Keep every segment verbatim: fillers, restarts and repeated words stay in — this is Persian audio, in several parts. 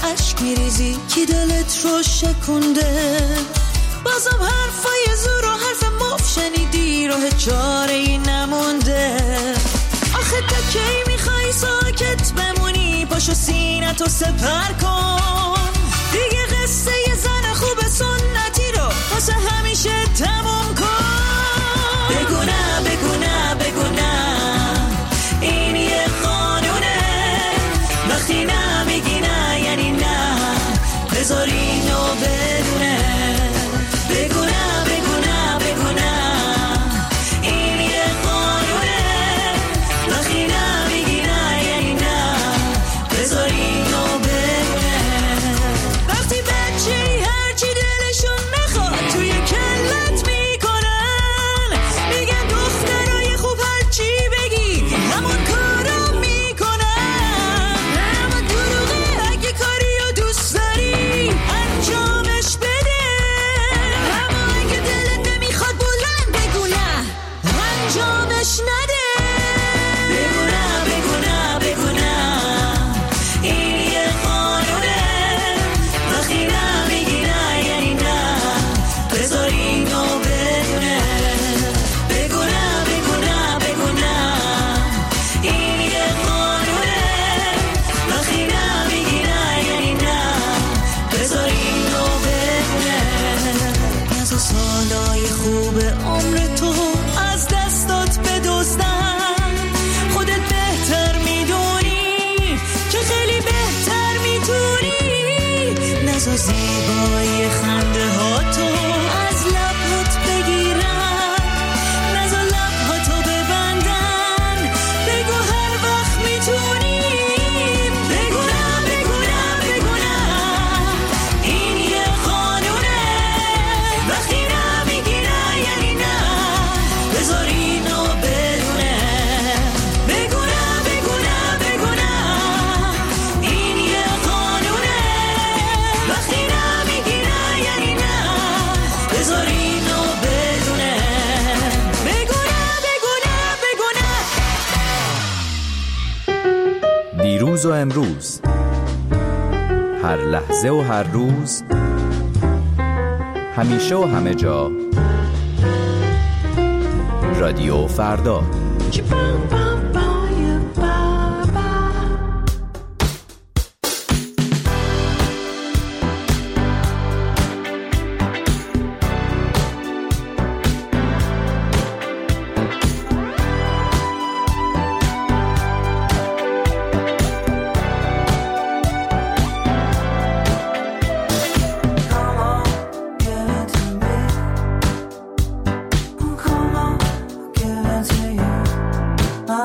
عشق میریزی کی دلت رو شکونده؟ بازم حرفای زور و حرف مف شنیدی راه چاره ای نمونده. آخه تا کی میخوای ساکت بمونی؟ پاشو سینتو سپر کن دیگه، قصه ی زن خوب سنتی رو واسه همیشه تموم کن. بگو نه بگو نه بگو نه، این یه قانونه، وقتی نه میگی نه یعنی نه، بذار اینو بدونه. بگو نه بگو نه بگو نه، این یه قانونه، وقتی نه میگی نه یعنی نه، بذار اینو بدونه. وقتی بچه‌ای هرچی دلشون میخواد توی کلت میکنن، میگن دخترای خوب هرچی بگی همون کارو میکنن. اما دروغه، اگه کاریو دوست داری انجامش بده، اما اگه دلت نمیخواد بلند بگو نه، انجامش نده. بگو نه بگو نه بگو نه، این یه قانونه، وقتی نه میگی نه یعنی نه، بذار اینو بدونه. بگو نه بگو نه بگو نه، این یه قانونه، وقتی نه میگی نه یعنی نه، بذار اینو بدونه. از سالای خوب عمر تو از دستات بدزدن، خودت بهتر میدونی که خیلی بهتر میتونی. نزا زیبایی خنده ها تو از لبات بگیرن، نزا لبهاتو ببندن، بگو هر وقت میتونی. بگو نه بگو نه بگو نه، این یه قانونه، وقتی نه میگی نه یعنی نه، بذار اینو بدونه. بگو نه بگو نه بگو نه، این یه قانونه، وقتی نه میگی نه یعنی نه، بذار اینو بدونه. بگو نه بگو نه بگو نه. دیروز و امروز، هر لحظه و هر روز، همیشه و همه جا، رادیو فردا. I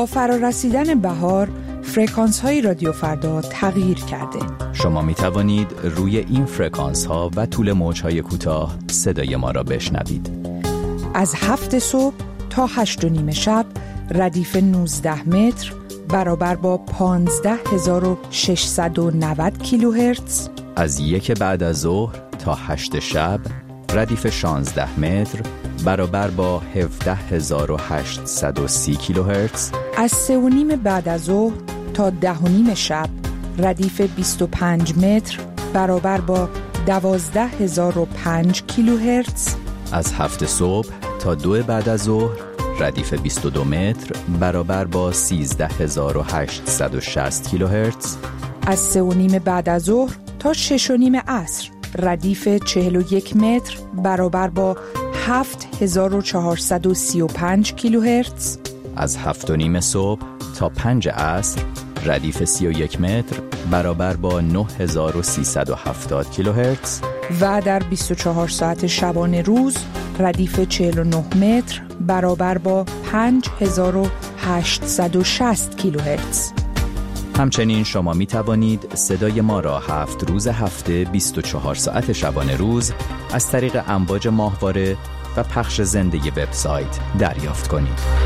با فرارسیدن بهار فرکانس های رادیو فردا تغییر کرده. شما می توانید روی این فرکانس ها و طول موج های کوتاه صدای ما را بشنوید. از هفت صبح تا هشت و نیم شب ردیف نوزده متر برابر با پانزده هزار و ششصد و نود کیلوهرتز. از یک بعد از ظهر تا هشت شب ردیف شانزده متر برابر با هفده هزار و هشتصد و سی کیلوهرتز. از سه و نیم بعد از ظهر تا ده و نیم شب ردیف بیست و پنج متر برابر با دوازده هزار و پنج کیلوهرتز. از هفت صبح تا دو بعد از ظهر ردیف بیست و دو متر برابر با سیزده هزار و هشتصد و شصت کیلوهرتز. از سه و نیم بعد از ظهر تا شش و نیم عصر ردیف چهل و یک متر برابر با هفت هزار و چهارصد و سی و پنج کیلوهرتز. از هفت و نیم صبح تا پنج عصر ردیف سی و یک متر برابر با نه هزار و سیصد و هفتاد کیلوهرتز. و در بیست و چهار ساعت شبانه روز ردیف چهل و نه متر برابر با پنج هزار و هشتصد و شصت کیلوهرتز. همچنین شما می توانید صدای ما را هفت روز هفته بیست و چهار ساعت شبانه روز از طریق امواج ماهواره و پخش زنده وبسایت دریافت کنید.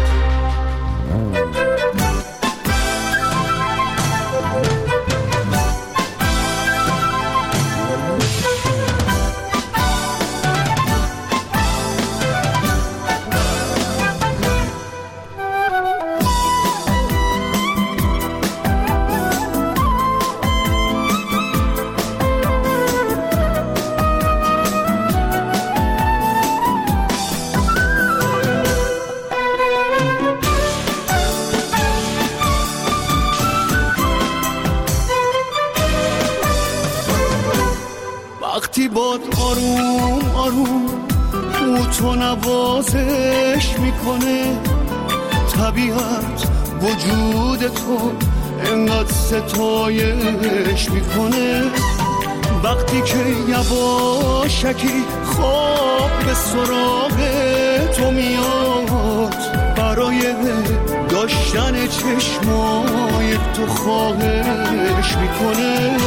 وقتی باد آروم آروم او تو نوازش میکنه، طبیعت وجود تو انقدر ستایش میکنه. وقتی که یواشکی خواب به سراغ تو میاد، برای داشتن چشمای تو خواهش میکنه.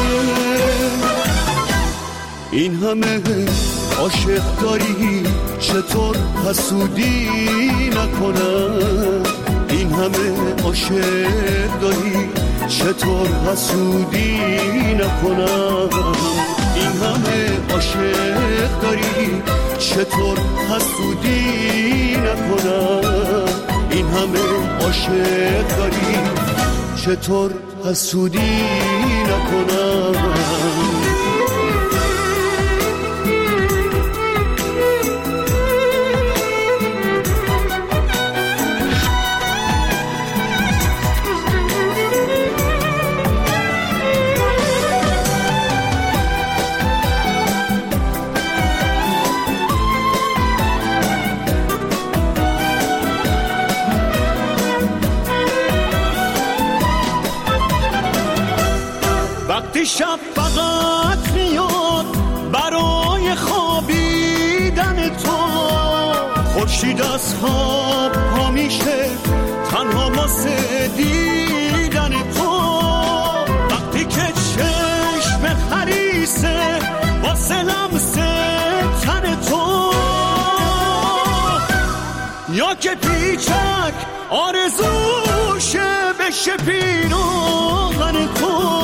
این همه عاشق داری چطور حسودی نکنم؟ این همه عاشق داری چطور حسودی نکنم؟ این همه عاشق داری چطور حسودی نکنم؟ این همه عاشق داری چطور حسودی نکنم؟ وقتی شب فقط میاد برای خوابیدن تو، خورشید از خواب پا میشه تنها واسه دیدن تو. وقتی که چشم خریسه واسه لمس تن تو، یا که پیچک آرزوشه بشه پیراهن تو.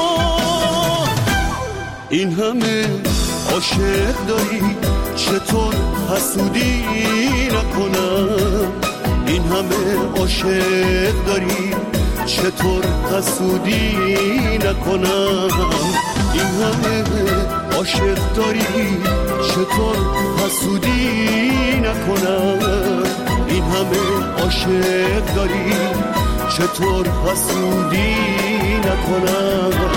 این همه عاشق داری چطور حسودی نکنم؟ این همه عاشق داری چطور حسودی نکنم؟ این همه عاشق داری چطور حسودی نکنم؟ این همه عاشق داری چطور حسودی نکنم؟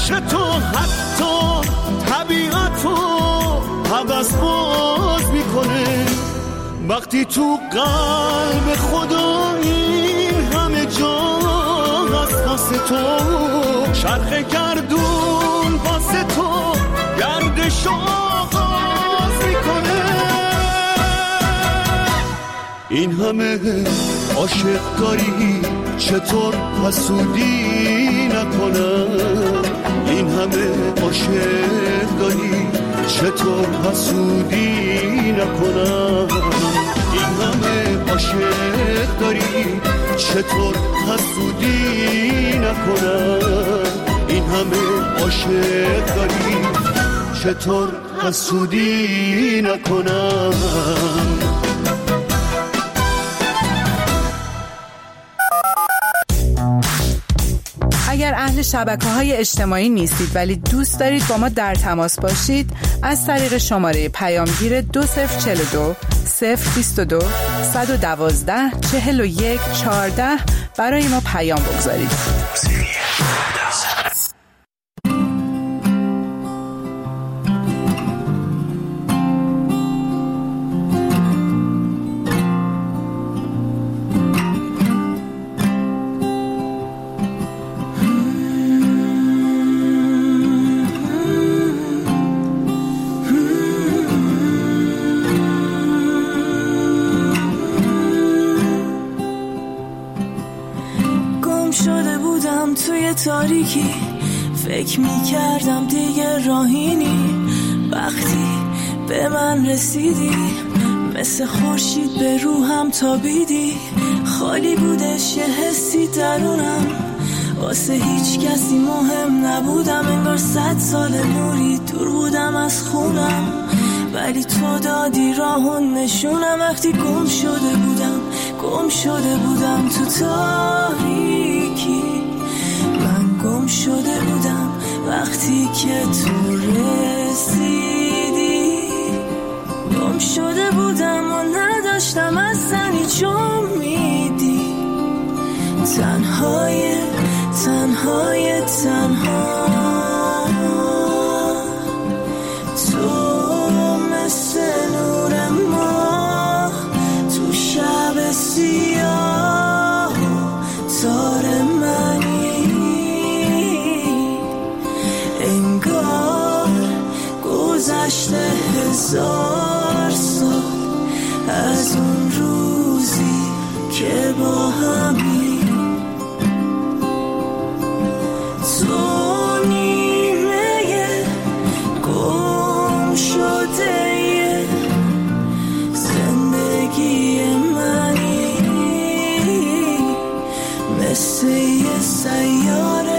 عشق تو حتی طبیعتو حوض باز میکنه. وقتی تو قلب خدا این همه جا هست واسه تو، چرخ گردون واسه تو گردش آغاز میکنه. این همه عاشق داری چطور حسودی نکنم؟ این همه عاشق داری چطور حسودی نکنم؟ این همه عاشق داری چطور حسودی نکنم؟ این همه عاشق داری چطور حسودی نکنم؟ اگر اهل شبکه‌های اجتماعی نیستید ولی دوست دارید با ما در تماس باشید، از طریق شماره پیامگیر دو صفر چهل و دو صفر بیست و دو صد و دوازده چهل و یک چهارده برای ما پیام بگذارید. تاریکی فکر میکردم دیگه راهی نی، وقتی به من رسیدی مثل خورشید به روحم تابیدی. خالی بودش یه حسی درونم، واسه هیچ کسی مهم نبودم. انگار صد سال نوری دور بودم از خونم، ولی تو دادی راهون نشونم. وقتی گم شده بودم گم شده بودم تو تاریکی، گم شده بودم وقتی که تو رسیدی. گم شده بودم و نداشتم از زنی چون میدی. تنهای تنهای تنها تو مثل نور ماه تو شب سیاه تار منی. گذشته هزار سال از اون روزی که با همی تو نیمه گم شده زندگی منی. مثل یه سیاره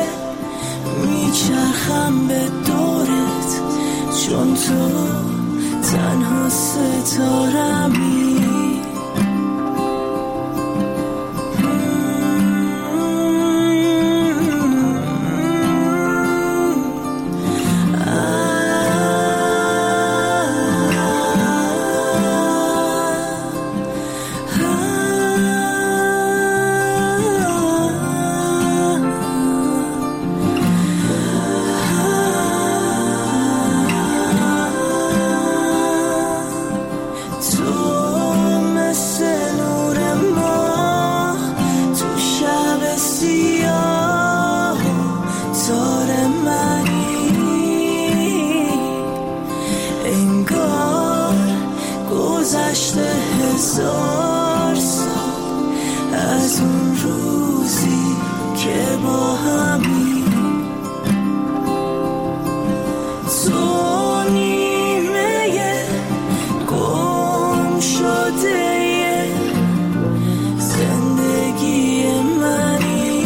میچرخم به دورت، چون تو تنها ستارمی. گذشته هزار سال از اون روزی که با همی تو نیمه گم شده زندگی منی.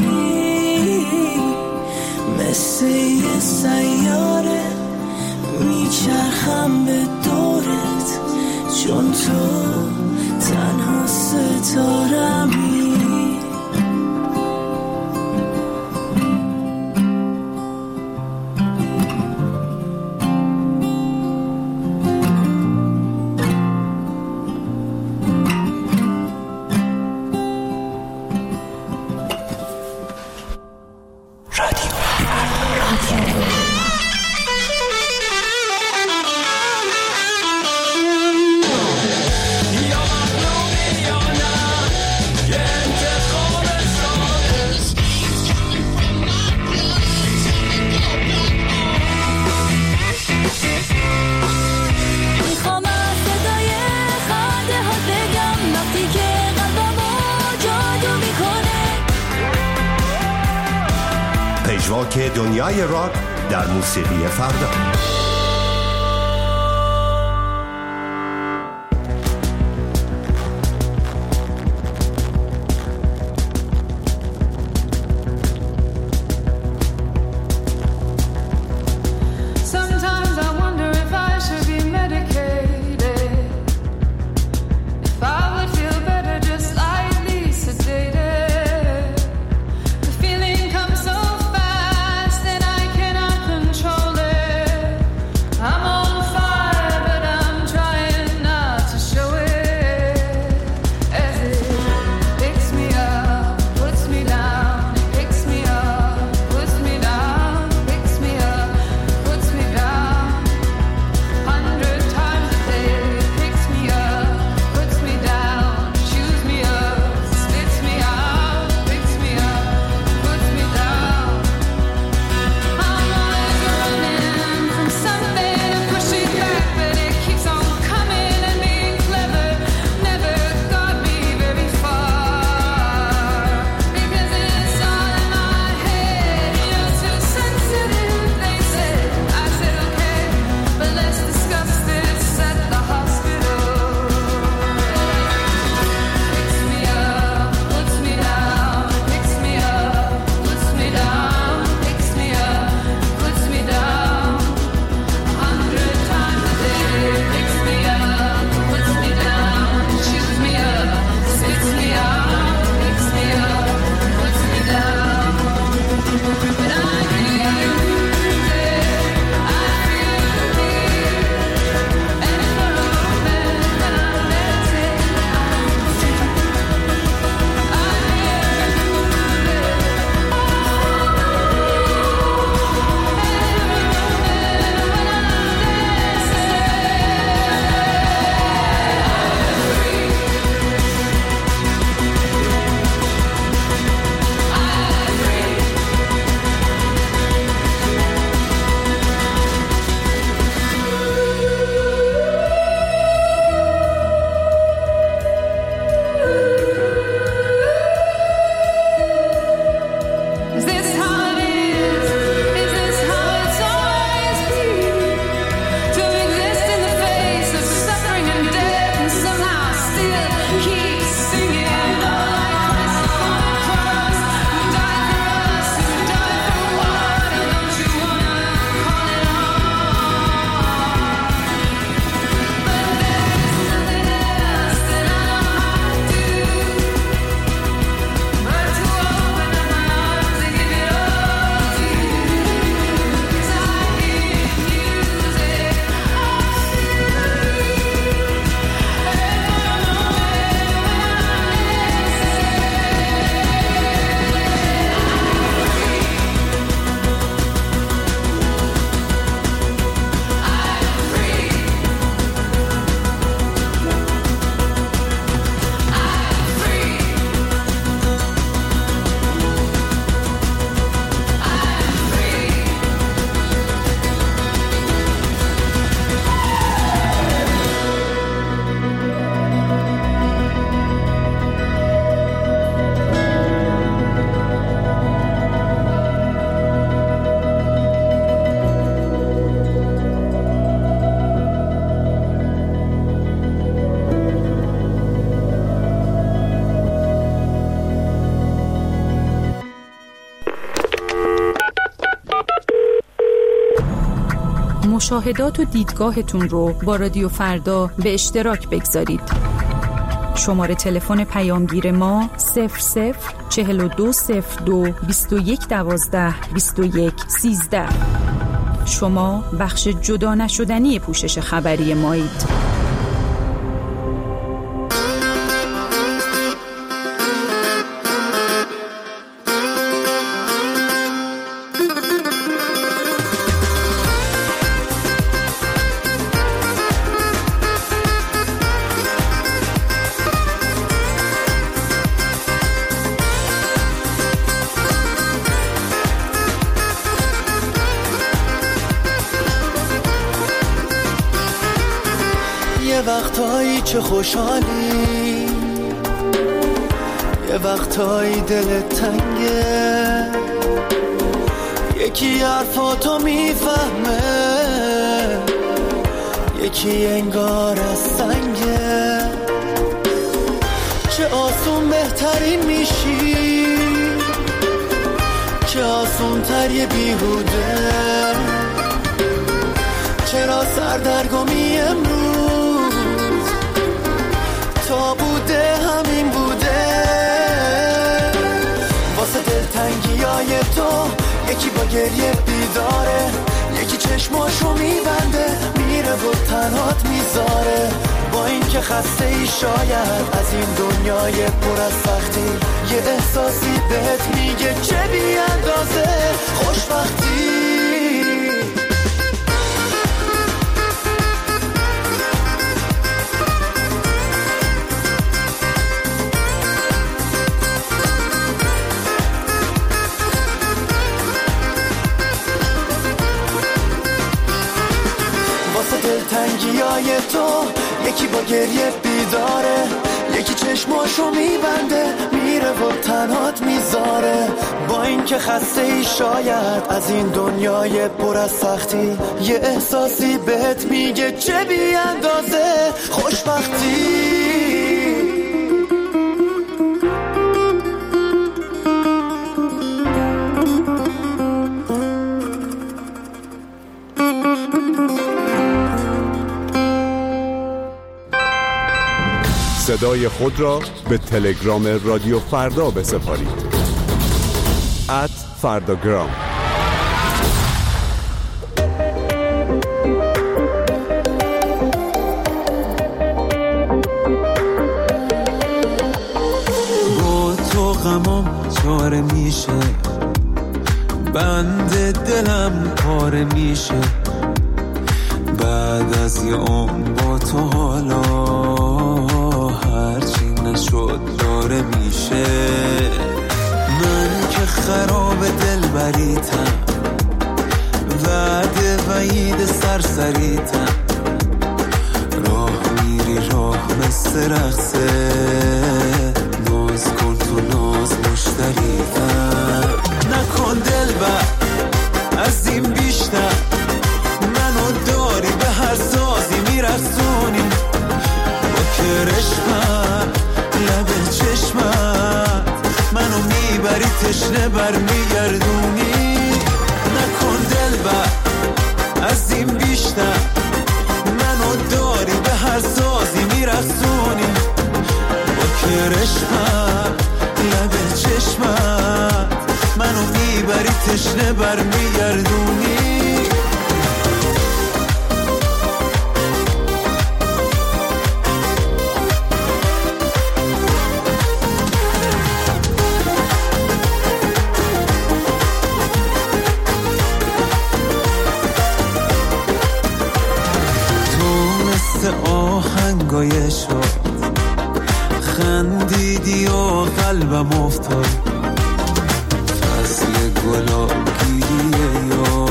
مثل یه سیاره میچرخم به دورت، چون تو تنها ستارمی. رادیو راک دنیای راک در موسیقی فردا. مشاهدات و دیدگاهتون رو با رادیو فردا به اشتراک بگذارید. شماره تلفن پیامگیر ما صفر صفر چهل و دو صفر دو بیست و یک دوازده بیست و یک سیزده. شما بخش جدا نشدنی پوشش خبری مایید. یه وقتایی چه خوشحالی، یه وقتایی دلت تنگه، یکی حرفاتو میفهمه، یکی انگار از سنگه. چه آسون بهترین میشی، چه آسون تر یه بیهوده. چرا سردرگمی امروز تا بوده همین بوده. واسه دلتنگی های تو یکی با گریه بیداره، یکی چشماشو میبنده میره و تنهات میذاره. با این که خسته ای شاید از این دنیای پر از سختی، یه احساسی بهت میگه چه بی اندازه خوشبختی. دلتنگیای تو یکی با گریه بیداره، یکی چشماشو میبنده میره و تنهات میذاره. با این که خسته ای شاید از این دنیای پر از سختی، یه احساسی بهت میگه چه بی اندازه خوشبختی. صدای خود را به تلگرام رادیو فردا بسپارید. ات فرداگرام. با تو غمام چاره میشه، بند دلم پاره میشه. بعد از یه عمر با تو حالا هرچی نشد داره میشه. من که خراب دل بریتم، وعده وعید سرسریتم. راه میری راه مثل رقصه، ناز کن تو ناز مشتریتم. نکن دل بر از این بیشتر، منو داری به هر سازی میرسونی. با کرشمت لب چشمت منو میبری تشنه بر میگردونی. نکن دل بر از این بیشتر، منو داری به هر سازی میرسونی. با کرشمت لب چشمت منو میبری تشنه بر میگردونی. آهنگای شد خندیدی و قلبم افتاد. فصل گلابیه یا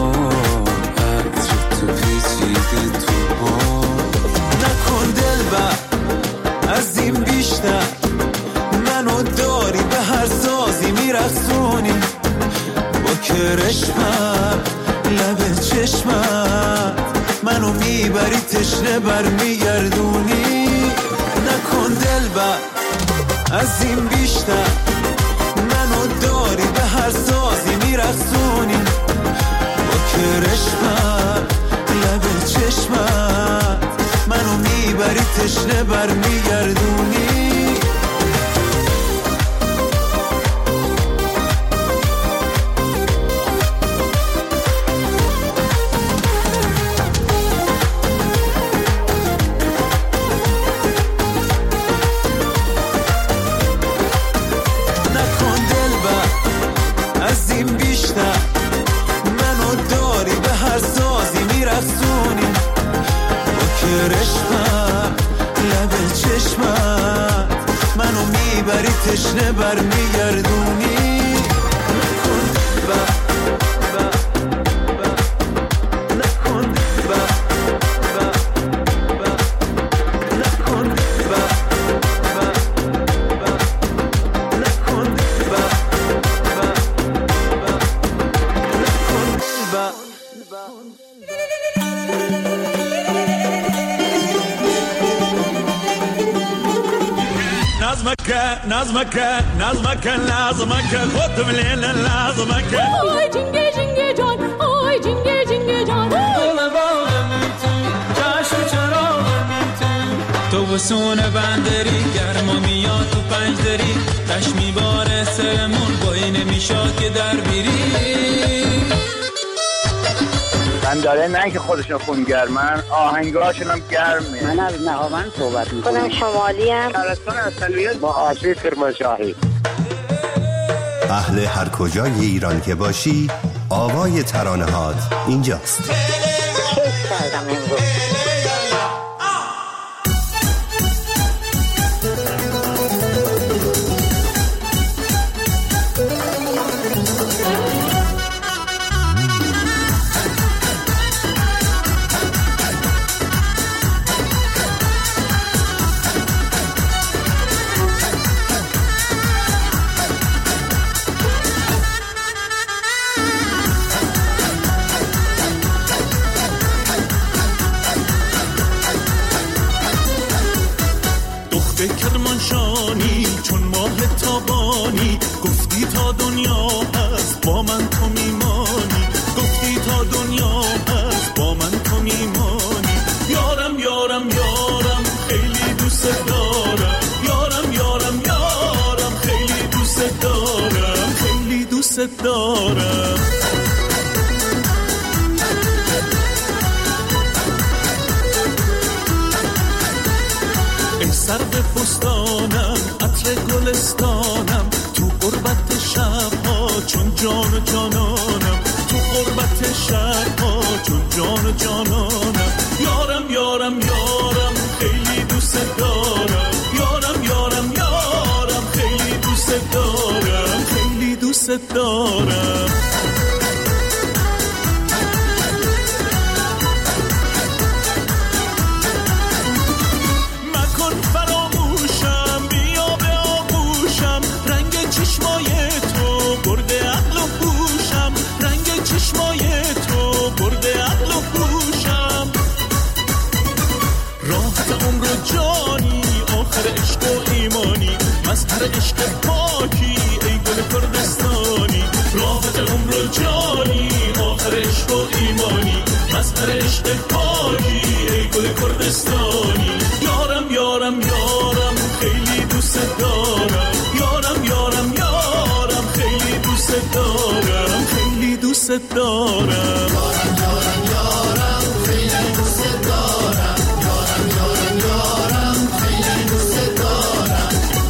عطر تو پیچیده تو با. نکن دل بر از این بیشتر، منو داری به هر سازی میرسونی. با کرشمت لب چشمت منو میبری تشنه بر میگردونی. نکن دل بر از این بیشتر، منو داری به هر سازی میرسونی. با کرشمت لب چشمت منو میبری تشنه بر میگردونی. تشنه بر میگردونی. نکن با با با نکن با با با نکن با با با نکن با با با نظمك نظمك نظمك نظمك خودم لیل نظمک آی جنگه جنگه جان آی جنگه جنگه جان دل باغمی تو جشن و چراغمی تو تو بسون بندری گرما میاد تو پنجدری تش میباره سرمون بایی نمیشاد که در بیری من داره نه که خودشون خونگرمن آهنگاشون هم گرمه. من از نهاوند صحبت میکنم. خودم شمالی ام شهرستان اصلیت با آسیب کرمانشاهی. اهل هر کجای ایران که باشی آوای ترانه هات اینجاست. کیف کردم امروز. کرمانشانی چون ماه تابانی گفتی تا دنیا هست با من تو میمانی گفتی تا دنیا هست با من تو میمانی یارم یارم یارم خیلی دوست دارم یارم یارم یارم خیلی دوست دارم خیلی دوست دارم سر به فستانم عطر گلستانم تو غربت شبها چون جان و جانانم تو غربت شبها چون جان و جانانم یارم یارم یارم خیلی دوست دارم یارم یارم یارم خیلی دوست دارم خیلی دوست دارم مظهر عشق پاکی ای گل کردستانی راحت عمر و جانی آخر عشق و ایمانی مظهر عشق پاکی ای گل کردستانی یارم یارم یارم خیلی دوست دارم یارم یارم یارم خیلی دوست دارم خیلی دوست دارم یارم یارم یارم خیلی دوست دارم یارم یارم یارم خیلی دوست دارم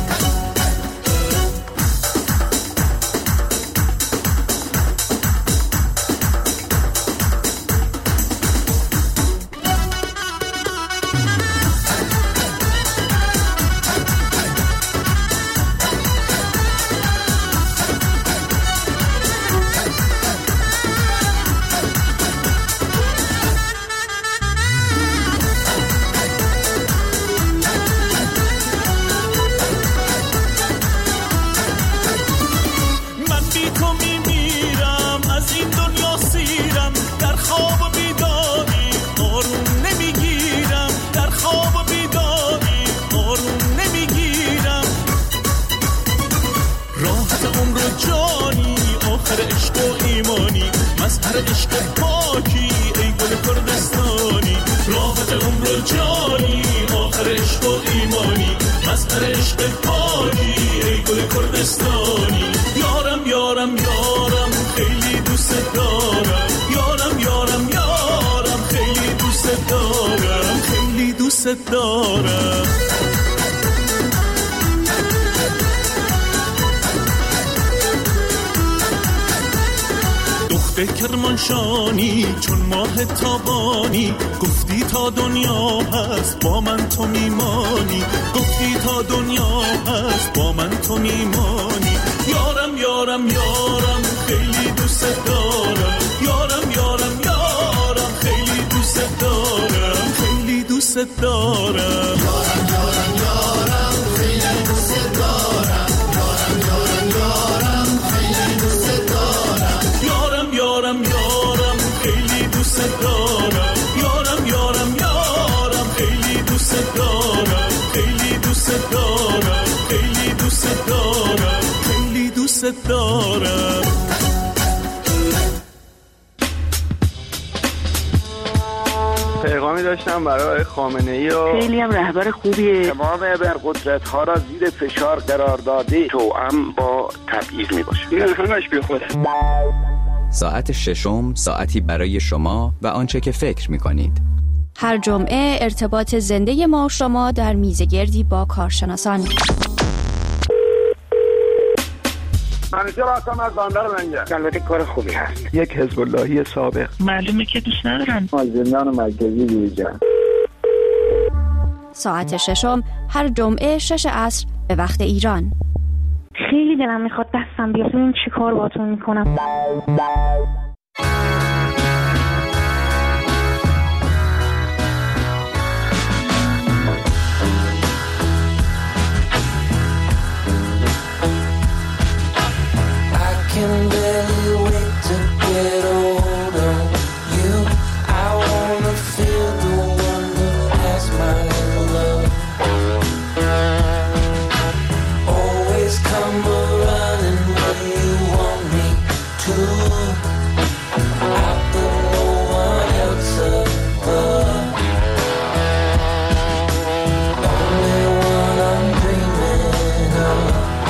مظهر عشق پاکی ای گل کردستانی راحت عمر و جانی آخر عشق و ایمانی مظهر عشق پاکی ای گل کردستانی یارم یارم یارم خیلی دوست دارم یارم یارم یارم خیلی دوست دارم خیلی دوست دارم به کرمانشانی چون ماه تابانی گفتی تا دنیا هست با من تو میمانی گفتی تا دنیا هست با من تو میمانی یارم یارم یارم خیلی دوست دارم یارم یارم یارم خیلی دوست دارم خیلی دوست دارم یارم یارم یارم خیلی دوست دارم یارم یارم یارم خیلی دوست دارم یارم یارم یارم خیلی دوست دارم یارم یارم یارم خیلی دوست دارم خیلی دوست دارم خیلی دوست دارم. پیغامی داشتم برای خامنه‌ای و خیلی هم رهبر خوبیه. تمام ابرقدرت ها را زیر فشار قرار داده توأم با تبعیض می باشه. این همش بی خوده. ساعت ششم ساعتی برای شما و آنچه که فکر می کنید. هر جمعه ارتباط زنده ما و شما در میزگردی با کارشناسان. منیجر هستم از بندر منگه. البته کار خوبی هست. یک حزب اللهی سابق. معلومه که دوست ندارن. زندان مرکزی دیجا. ساعت ششم هر جمعه شش عصر به وقت ایران. خیلی دلم میخواد دستم بیاد ببینم چی کار باهاتون میکنم. Can barely wait to get hold of you. I wanna feel the wonder as my love. Always come running when you want me to. Out the no one else above. Only one I'm dreaming of.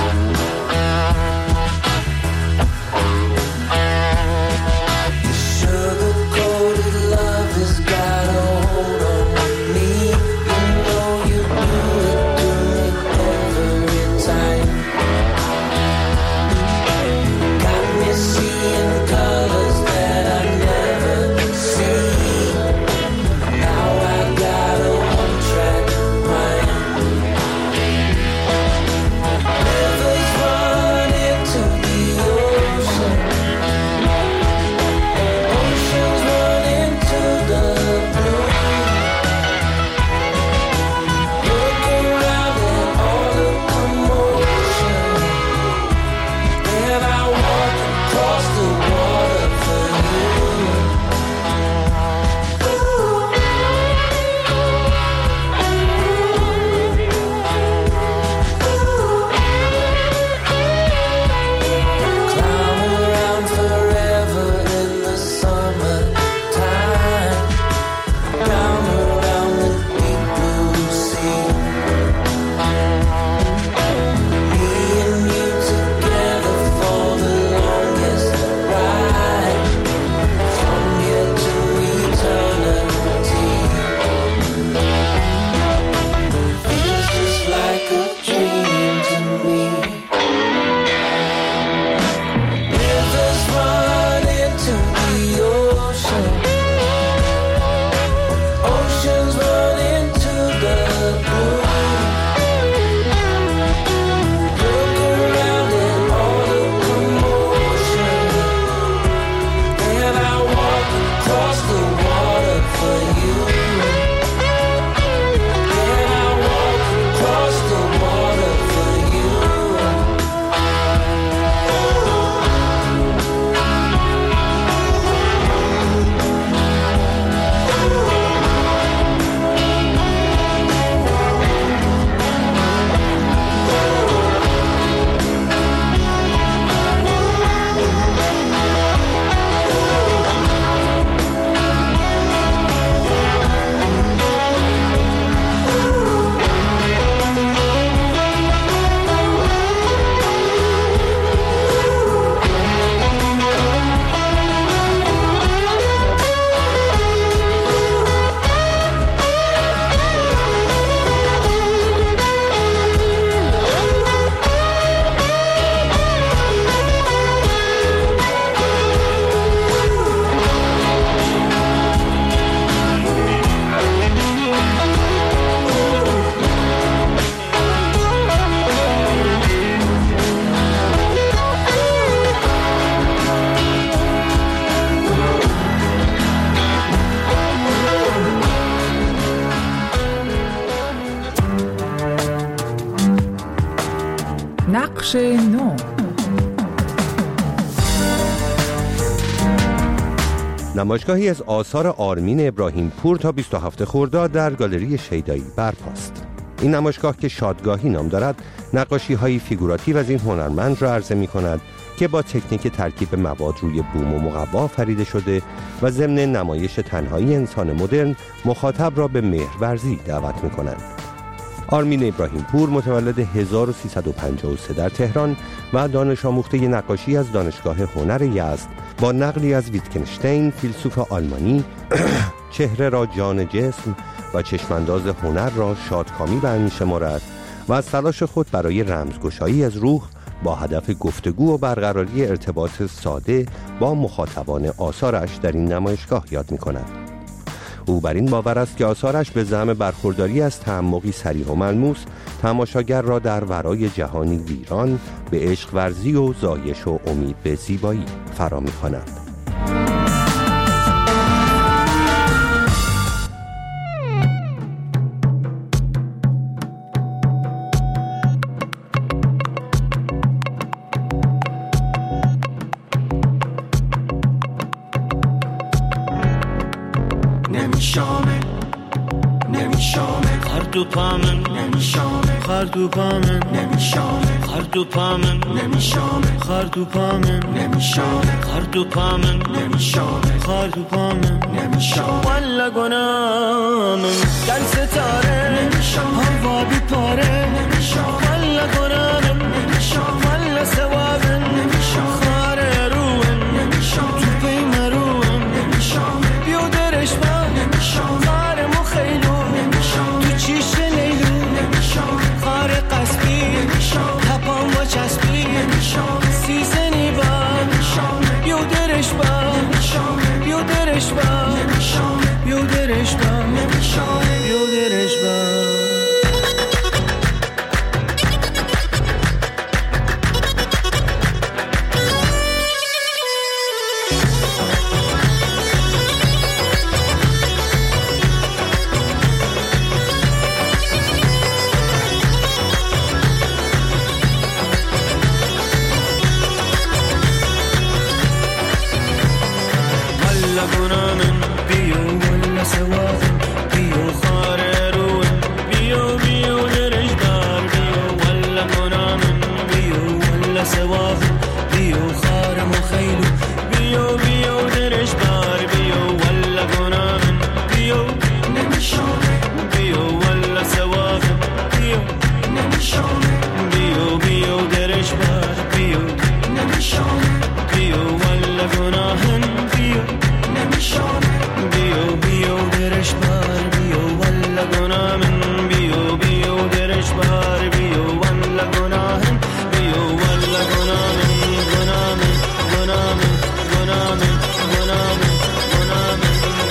نقش نو. نمایشگاهی از آثار آرمین ابراهیم پور تا بیست و هفتم خرداد در گالری شیدایی برپاست. این نمایشگاه که شادگاهی نام دارد، نقاشی‌های فیگوراتیو از این هنرمند را عرضه می‌کند که با تکنیک ترکیب مواد روی بوم و مقوا آفریده شده و ضمن نمایش تنهایی انسان مدرن مخاطب را به مهرورزی دعوت می‌کنند. آرمین ابراهیم پور متولد هزار و سیصد و پنجاه و سه در تهران و دانش آموخته نقاشی از دانشگاه هنر یزد با نقلی از ویتکنشتین فیلسوف آلمانی چهره را جان جسم و چشمانداز هنر را شادکامی برمی‌شمارد و از تلاش خود برای رمزگشایی از روح با هدف گفتگو و برقراری ارتباط ساده با مخاطبان آثارش در این نمایشگاه یاد می‌کند. او بر این باور است که آثارش به زعم برخورداری از تعمقی صریح و ملموس تماشاگر را در ورای جهانی ویران به عشق ورزی و زایش و امید به زیبایی فرا می‌خواند. نمیشامه نمیشامه خردو پامن نمیشامه خردو پامن نمیشامه خردو پامن نمیشامه خردو پامن نمیشامه خردو پامن نمیشامه خردو پامن نمیشامه والا گنامن گر ستاره نمیشامه هوا بی پاره نمیشامه والا گنامن نمیشامه والا سوابن نمیشامه خاره روان نمیشامه تو پی مروان نمیشامه بیودرش با نمیشامه خاره مخیلو نمیشامه تو چیش لیلو نمیشامه خاره قصبی نمیشامه تپان و چسبی نمیشامه سیزنی با نمیشامه بیودرش با نمیشامه بیودرش با نمیشامه بیودرش با نمیشامه بیودرش با گنامن بیو ولا سوافن بیو خاره روان بیو بیو درش بار بیو ولا گنامن بیو ولا سوافن بیو خاره مخیلو بیو بیو درش بار بیو ولا گنامن بیو نمیشامه بیو ولا سوافن بیو نمیشامه بیو بیو درش بار بیو نمیشامه بیو ولا گناهن بیو نمیشامه بیو بیو درش بار بیو ولا گناهن بیو بیو درش بار بیو ولا گناهن بیو ولا گناهن گناهن گناهن گناهن گناهن گناهن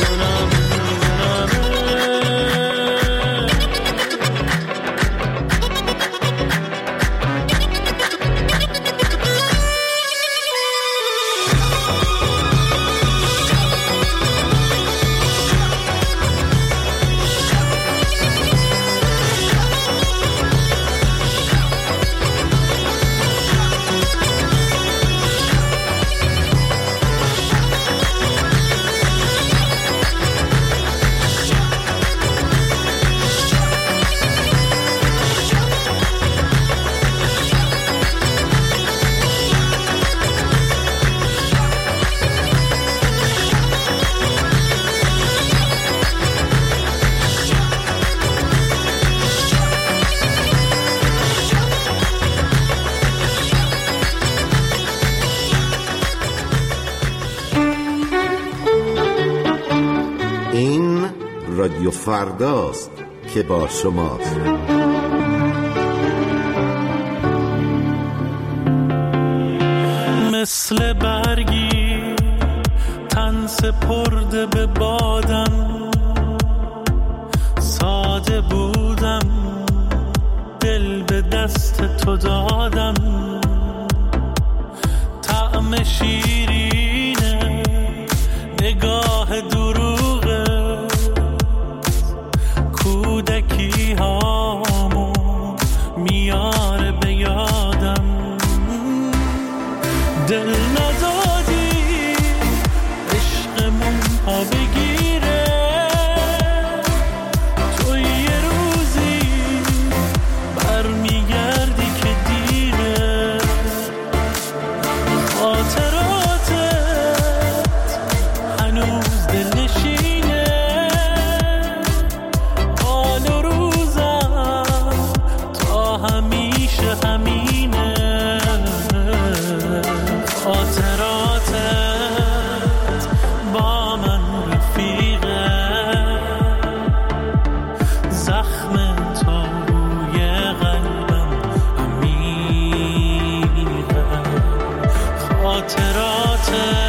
این رادیو فرداست که با شماست. مثل برگی تن سپرده به بادم، ساده بودم دل به دست تو دادم، طعم شیرینه نگاه دروغه، کودکی هامو میاره به یادم، دل ندادی عشقمون ها بگیره، تو یه روزی همیشه همینه، خاطراتت با من رفیقه، زخم تو روی قلبم عمیقه، خاطراتت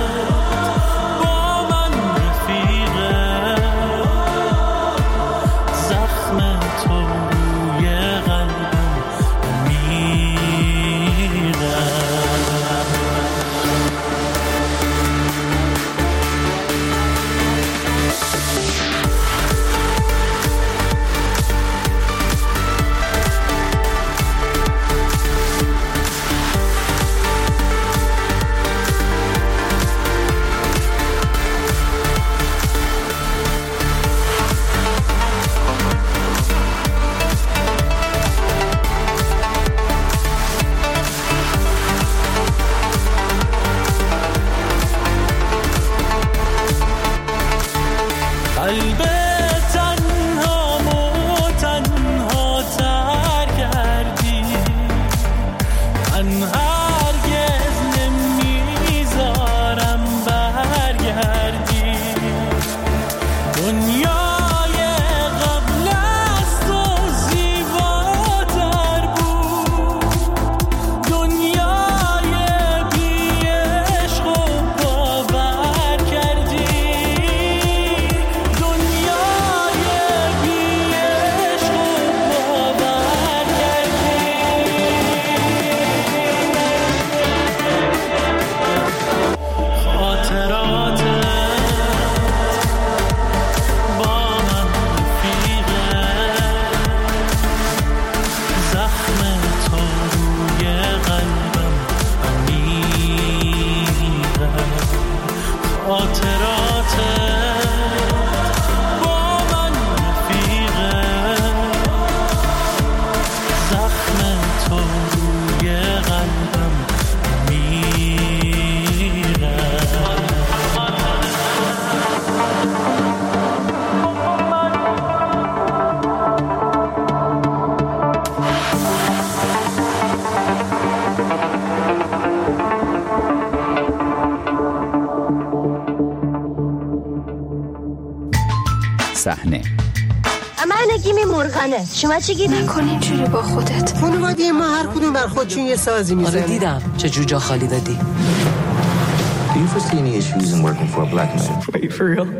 صحنه. من نگیمی مرغانه، شما چی گیری؟ نکن اینجوری با خودت. خانواده ما هر کدوم بر خودشون یه سازی میزنه. آره دیدم چه جوجا خالی دادی. Do you foresee any issues in working for a black man? Wait, for real?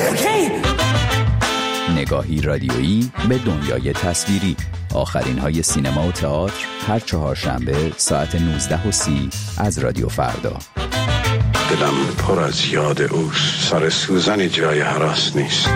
نگاهی رادیویی به دنیای تصویری. آخرین های سینما و تئاتر هر چهارشنبه ساعت نوزده و سی از رادیو فردا. دلم پر از یاد اوست، سر سوزن جای هراس نیست.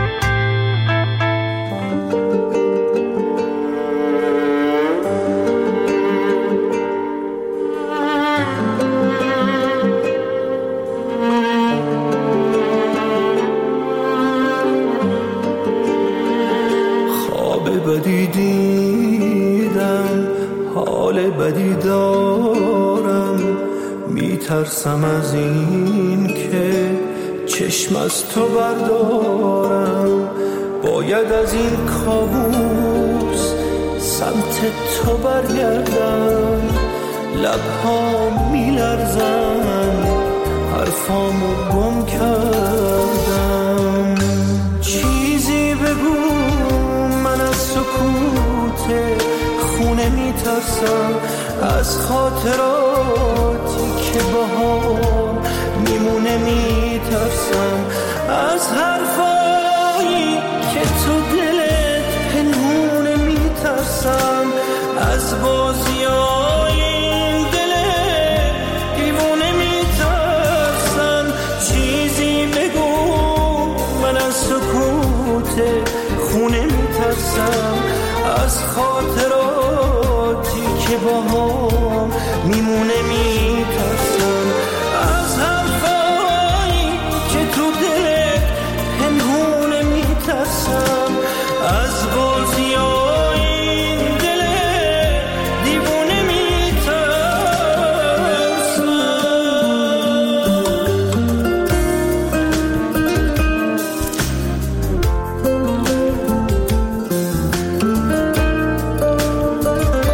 بدی دیدم، حال بدی دارم، میترسم از این که چشم از تو بردارم. باید از این کابوس سمت تو برگردم. لبها میلرزن، حرفامو گم کردم. چیزی بگو، من از سکوت خونه میترسم، از خاطراتی که باهام میمونه میترسم، از حرفایی که تو دلت پنهونه میترسم، از بازیای این دل دیوونه میترسم. چیزی بگو، من از سکوت خونه میترسم، از خاطراتی که باهام میمونه میترسم، از حرفایی که تو دلت پنهونه میترسم، از بازیای این دل دیوونه میترسم.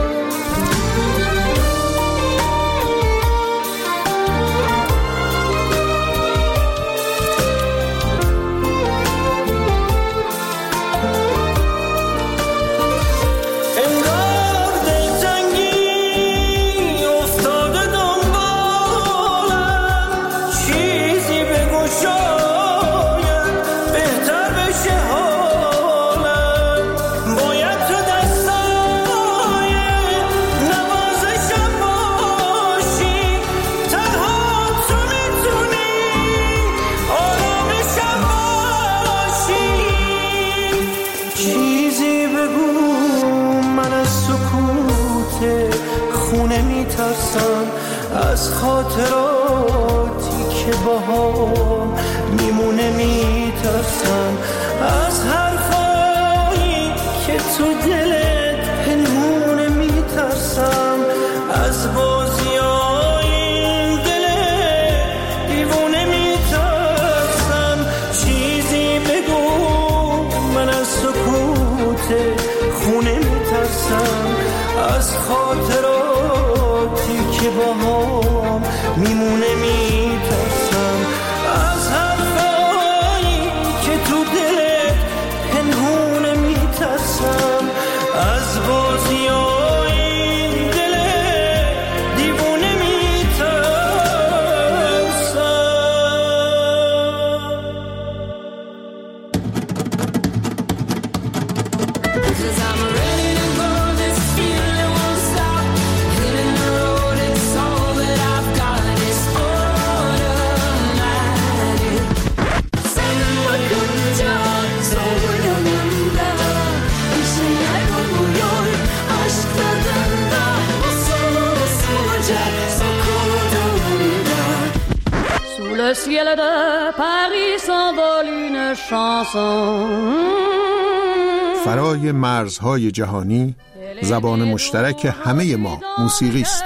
خونه میترسم، از خاطراتی که باهام میمونه میترسم، از حرفایی که تو دلت پنهونه میترسم، از بازیای این دل دیوونه میترسم. چیزی بگو من از سکوت خونه میترسم، از خاطراتی که با هم میمونه میترسم، از حرفایی که تو دلت پنهونه میترسم، از بازیای این دل دیوونه Le ciel de Paris s'envole une chanson. فرای مرزهای جهانی زبان مشترک همه ما موسیقی است.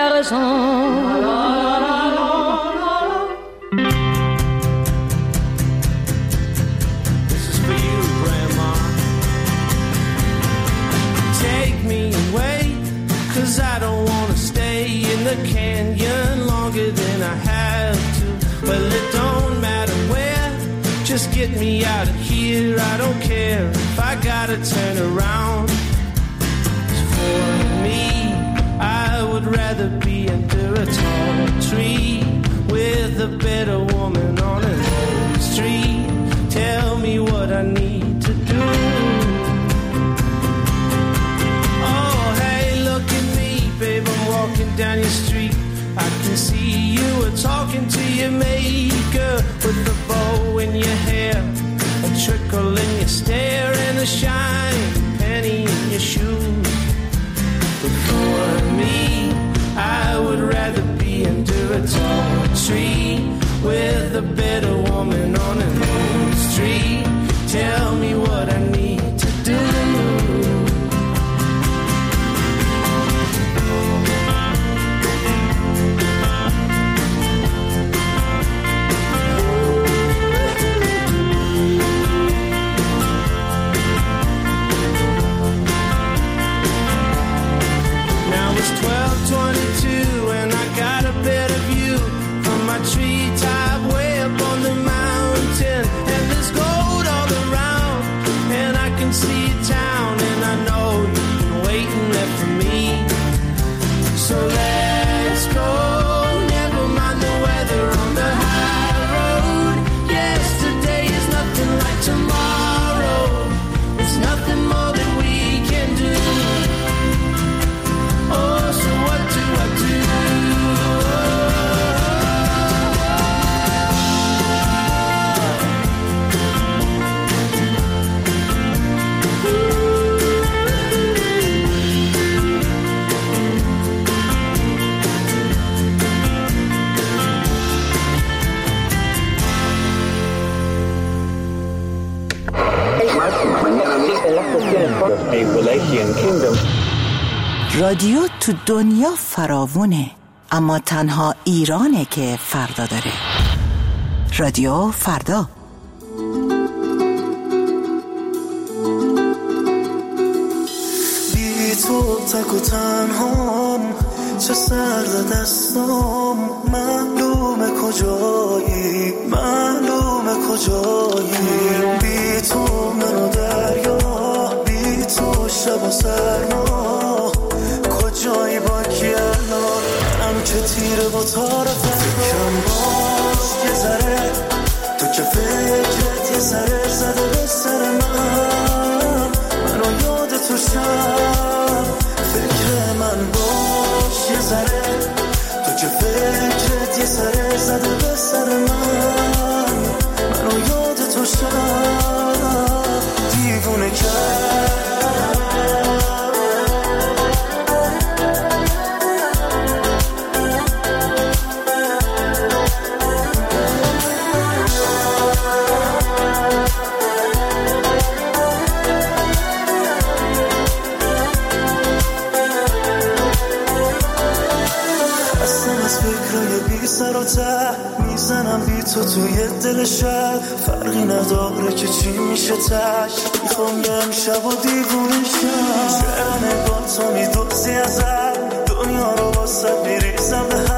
Take me away, 'cause I don't want to stay in the canyon longer than I have to. Well, it don't matter where, just get me out of here. I don't care if I gotta turn around. For me, I would rather be under a tall tree with a better woman on an old street. Tell me what I need to do. Oh, hey, look at me, babe, I'm walking down your street. I can see you were talking to your maker with a bow in your hair, a trickle in your stare, and a shiny penny in your shoes. But for me, I would rather be under a tall tree with a better woman on an old street. Tell me what I need to do. twelve twenty-two and I got a better view from my treetop way up on the mountain, and there's gold all around, and I can see town, and I know you've been waiting there for me. So let's go, never mind the weather on the high road. Yesterday is nothing like tomorrow. There's nothing more that we can do. Oh, so what do I do? رادیو تو دنیا فراوونه، اما تنها ایرانه که فردا داره. رادیو فردا. بی تو تک و تنهام، چه سرد دستام، معلومه کجایی، معلومه کجایی. بی تو منو دریا، بی تو شب و سرما، کجایی با کی الان؟ هم که تیره و تار فکرم باز یه ذره، تو که فکرت یه سره زده به سر من، منو یاد تو شب فکر من باش یه ذره، تو که فکرت یه سره زده به سر من، منو یاد تو شب دیوونه کرد. سر و ته میزنم بی تو توی دل شب، فرقی نداره که چی میشه تش. میخوام یه امشب و دیوونه شم، چه نگاه تو میدوزی ازم، دنیا رو واسه میریزم به هم.